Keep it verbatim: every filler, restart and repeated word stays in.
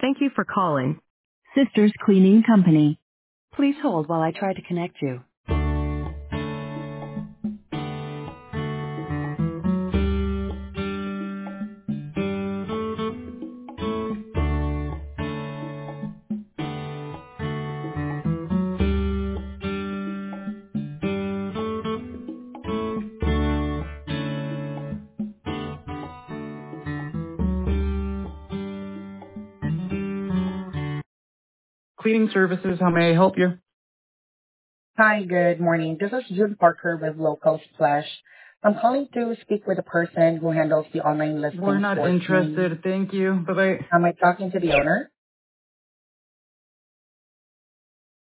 Thank you for calling Sisters Cleaning Company. Please hold while I try to connect you. Cleaning services, how may I help you? Hi, good morning. This is June Parker with Local Splash. I'm calling to speak with the person who handles the online We're listings not for cleaning. interested. Thank you. Bye-bye. Am I talking to the owner?